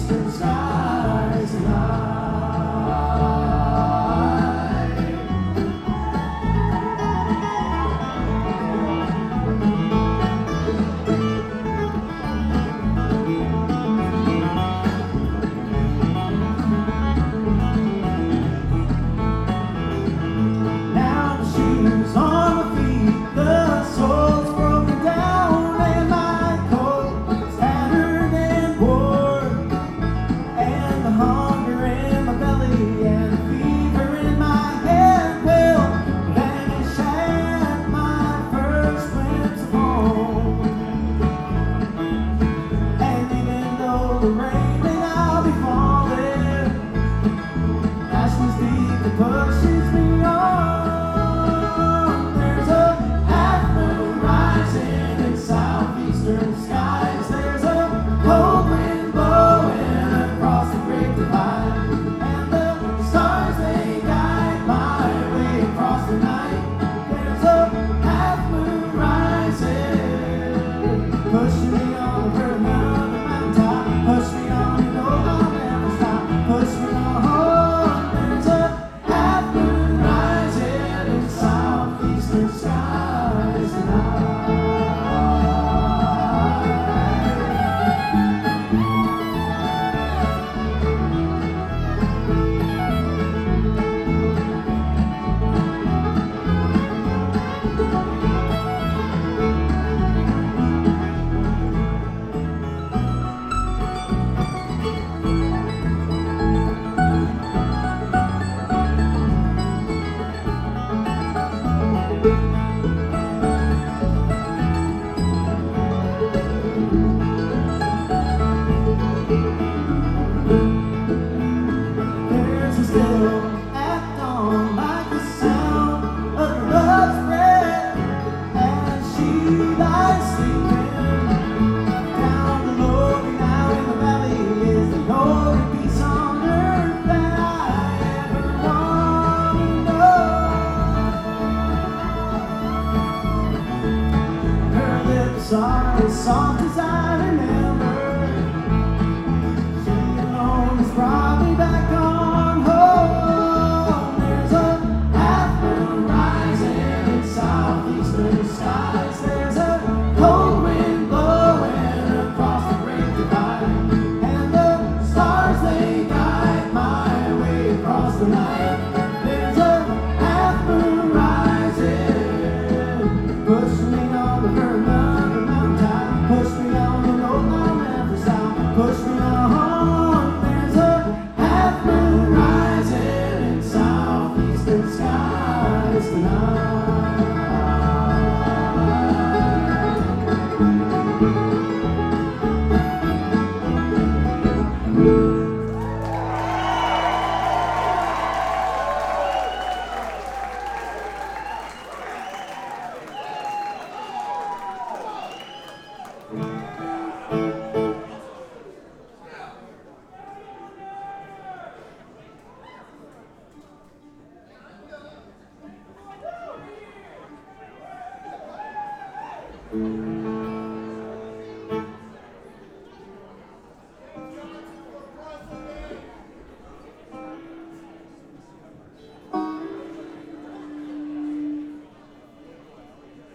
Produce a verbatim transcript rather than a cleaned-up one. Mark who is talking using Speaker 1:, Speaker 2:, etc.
Speaker 1: southeastern skies tonight. Now the shoes on my feet, the sole's broken down, and my coat is tattered and worn, and the hunger in my belly and the fever in my head will vanish at my first glimpse of home. And even though the rain may now be falling, passion's deep that pushes me on. There's a half moon rising in southeastern skies. There's a cold wind blowing across the great divide, and the stars they guide my way across the night. There's a half moon rising, pushing me on the verge of another mountaintop. Push me on, you know I'll never stop. Push me on. There's a half moon rising in southeastern skies tonight. There's a still at dawn, like the sound of her love's breath, as she lies sleeping. Down below me now in the valley is the only peace on earth that I ever want to know. Her lips are as soft as I remember. She alone is probably back on home. There's a half moon rising in southeastern skies. There's a cold wind blowing across the great divide, and the stars they guide my way across the night. There's a half moon rising, push me on the verge of another mountaintop. Push me on, you know I'll never stop. Push me on. There's a half moon rising in southeastern skies tonight.
Speaker 2: Mm-hmm.